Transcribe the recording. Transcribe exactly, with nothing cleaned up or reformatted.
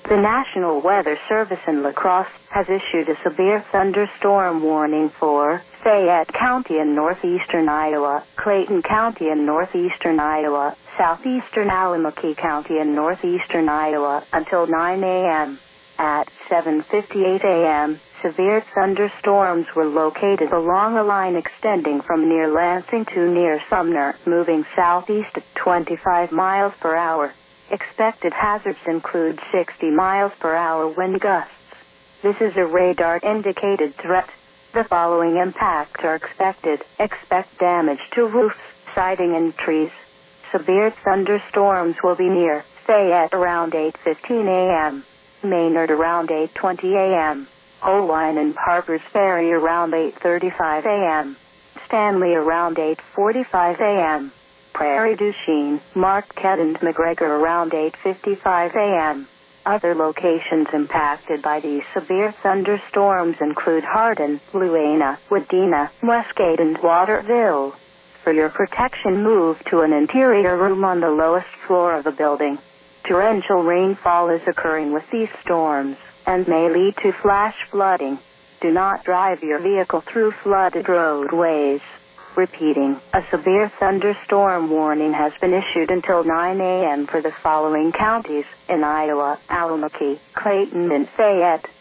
The National Weather Service in La Crosse has issued a severe thunderstorm warning for Fayette County in northeastern Iowa, Clayton County in northeastern Iowa, southeastern Allamakee County in northeastern Iowa until nine a.m. At seven fifty-eight a.m., severe thunderstorms were located along a line extending from near Lansing to near Sumner, moving southeast at twenty-five miles per hour. Expected hazards include sixty miles per hour wind gusts. This is a radar-indicated threat. The following impacts are expected. Expect damage to roofs, siding, and trees. Severe thunderstorms will be near Fayette around eight fifteen a.m., Maynard around eight twenty a.m., Oelwein and Harpers Ferry around eight thirty-five a.m., Stanley around eight forty-five a.m., Prairie du Chien, Marquette, and McGregor around eight fifty-five a.m. Other locations impacted by these severe thunderstorms include Hardin, Luena, Wadena, Westgate, and Waterville. For your protection, move to an interior room on the lowest floor of the building. Torrential rainfall is occurring with these storms and may lead to flash flooding. Do not drive your vehicle through flooded roadways. Repeating, a severe thunderstorm warning has been issued until nine a.m. for the following counties in Iowa: Allamakee, Clayton, and Fayette.